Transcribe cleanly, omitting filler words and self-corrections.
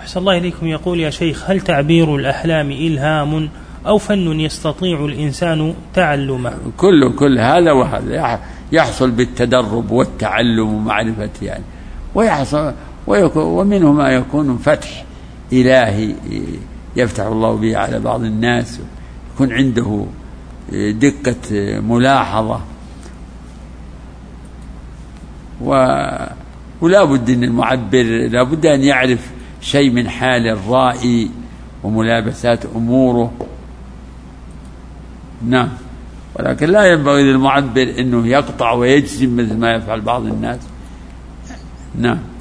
أحسن الله إليكم. يقول يا شيخ: هل تعبير الأحلام إلهام أو فن يستطيع الإنسان تعلمه؟ كل هذا وهذا يحصل بالتدرب والتعلم ومعرفة يعني، ويحصل ومنه ما يكون فتح إلهي يفتح الله به على بعض الناس، يكون عنده دقة ملاحظة، ولا بد أن المعبر لا بد أن يعرف شيء من حال الرائي وملابسات أموره. نعم، ولكن لا ينبغي للمعبر أنه يقطع ويجزم مثل ما يفعل بعض الناس. نعم.